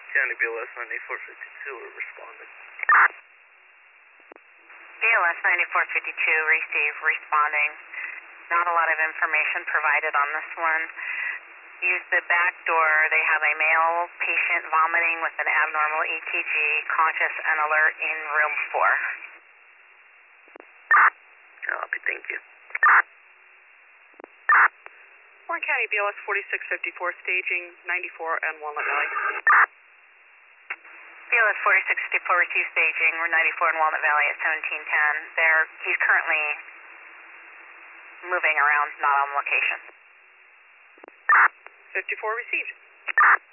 County BLS 9452 are responding. BLS 9452, receive, responding. Not a lot of information provided on this one. Use the back door. They have a male patient vomiting with an abnormal EKG, conscious and alert in room 4. Copy, thank you. Warren County BLS 4654, staging 94 and Walnut Valley. BLS 4654, receive staging, 94 in Walnut Valley at 1710. He's currently moving around, not on location. 54 received.